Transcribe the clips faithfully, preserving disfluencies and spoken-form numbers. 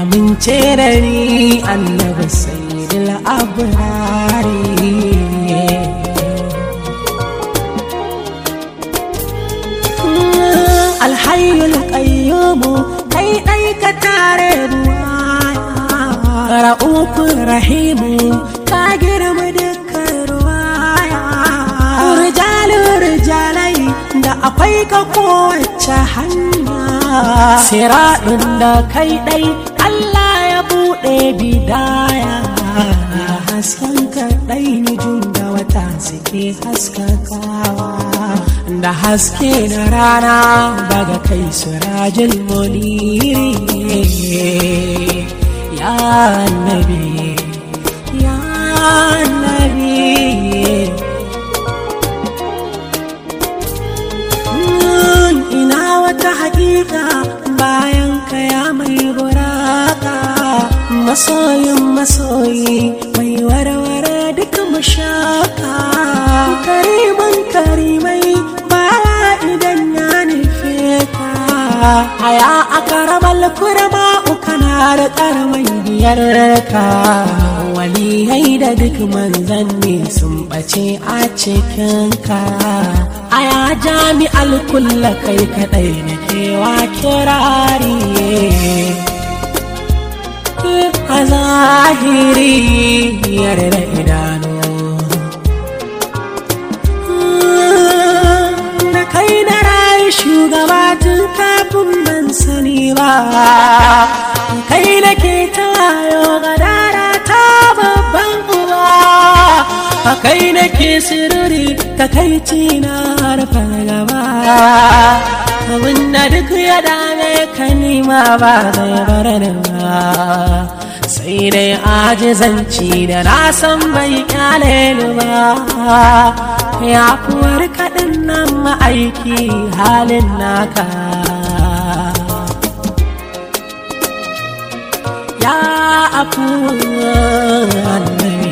amince da ni annabi sayyidul abrari alhayyul qayyum kai dai ka tare ruwaya ra'ufur rahimu ka girma dukkan ruwaya rijalur rijalai da akwai ka kowace hanya siradun da kai dai Allah ya bude bidaya hasken ka dai nujum da wata suke haskakawa da haske na rana daga kai surajin muniri ya annabi ya annabi ina wata hakika bayan ka ya mai buraka masoyin masoyi mai warware duka mashaka kariman karimai idan ya nufe ka haya a karamar kurma ukana da karmai biyar ka waliyai da duk manzanni sun bace a cikin ka aya jami'al kulla kai kadai na kewa kirari a zahiri yarda idanu kai na rayu shugaba tun kafin ban sani ba kai na ke tawayo gadara ta babban uba kai na ke sirri ta kai tina harfa gaba abinda duk ya dame ka nima ba zai bar da ba sai dai ajizanci da na san bai kyale ba ya kuwar kaɗin nan ma'aiki halin naka ya afuwar annabi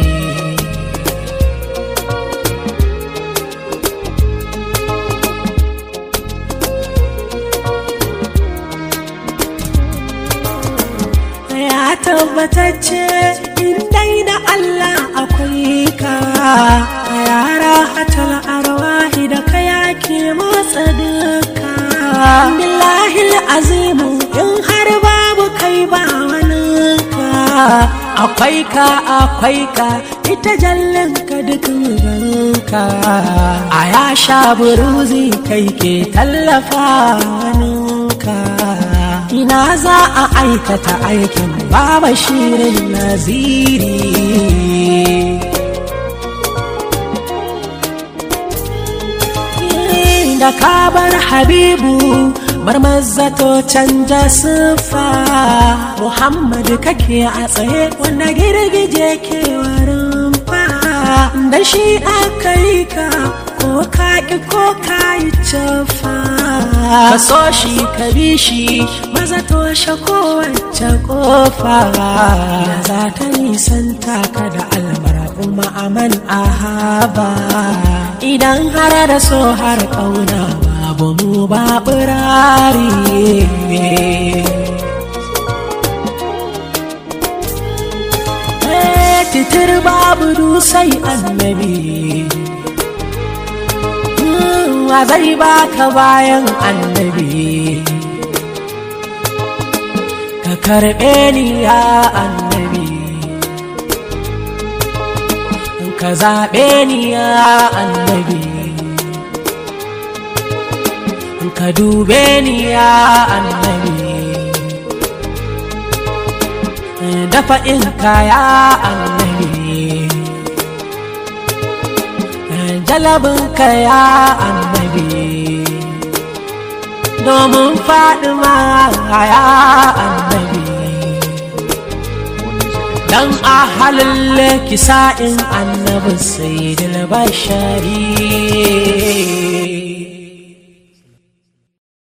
ya tabbatacce indai da Allah akwai ka yara hatal arwahi da kaya ke motsa duka billahi azimu in har babu kai ba wani ka akwai ka akwai ka ita jallin ka duk ganka a ya sha buruzi kai ke tallafa waninka ina za a aikata aikin baba shirin naziri da kabar habibu marmazzato canja siffa muhammadu kake a tsaye wanda girgije ke warin fa da shi aka yi ka ko ka ki ko ka yi cafa ka so shi ka bi shi maza toshe kowace kofa da za ta nisanta ka da almara kuma aman ahaba idan har da so har kauna babu mu ba burari titir babu dusai annabi wa zai baka bayan annabi ka karbe ni ya annabi ka zaɓe ni ya annabi ka dube ni ya annabi dafa in ka ya annabi jalabin ka ya annabi domin Fatima ya annabi dan ahalin kisa'in annabi sayyidul bashari